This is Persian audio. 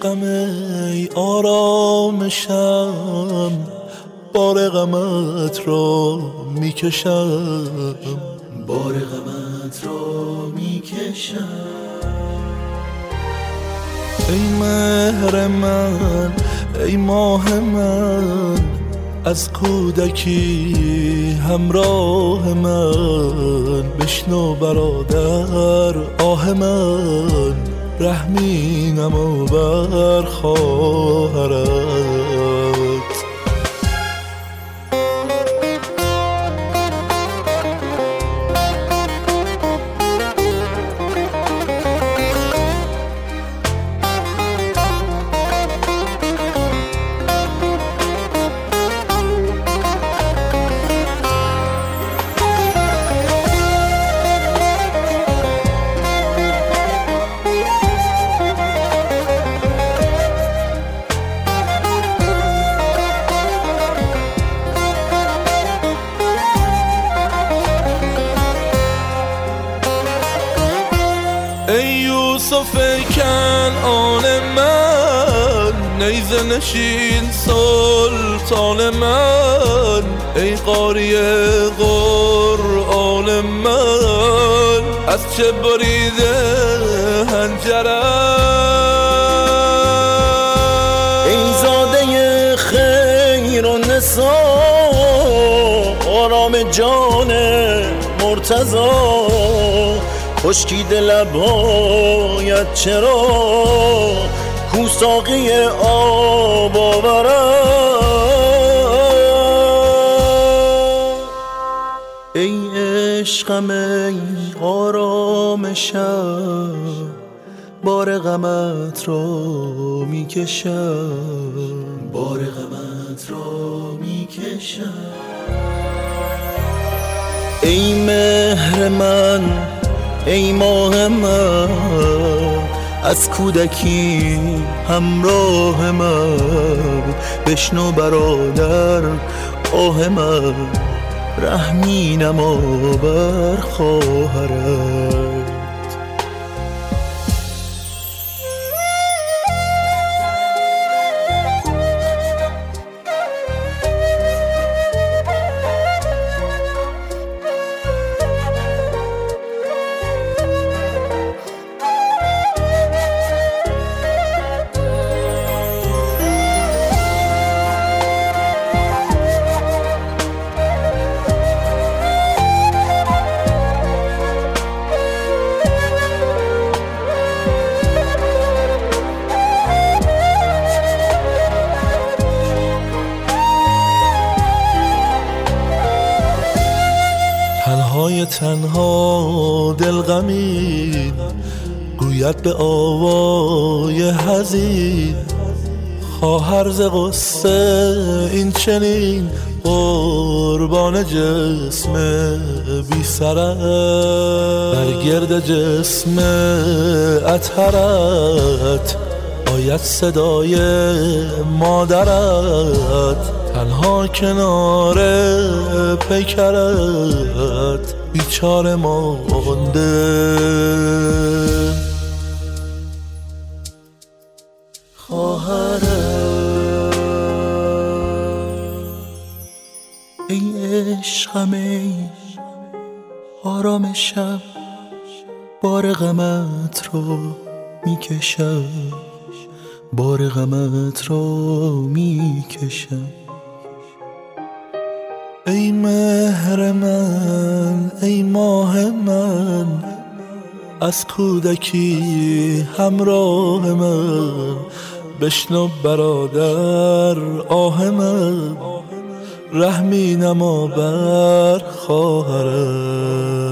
عشقم ای آرامشم، بار غمت را میکشم، بار غمت را میکشم. ای مهر من، ای ماه من، از کودکی همراه من، بشنو برادر آه من، رحمی نما بر خواهرت. ای یوسف کنعان من، نیزه نشین سلطان من، ای قاری قرآن من، از چه بریده حنجرم. ای زاده خیر و نسا، آرام جان مرتضا، خشکیده لبهایت چرا کو ساقی آب آورد. ای عشقم ای آرامشم، بار غمت را میکشم، بار غمت را میکشم. ای مهر من، ای ماه من، از کودکی همراه من، بشنو برادر آه من، رحمی نما بر خواهرت. تنهای تنها دل غمین، گوید به آوای حزین، خواهر ز غصه این چنین، قربان جسم بی سرت، بر گرد جسم اطهرت آید صدای مادرت، تنها کنار پیکرت بیچاره مانده. خواهرت ای عشقم ای آرامشم، بار غمت رو میکشم، بار غمت رو میکشم. ای مهر من، ای ماه من، از کودکی همراه من، بشنو برادر آه من، رحمی نما بر خواهرت.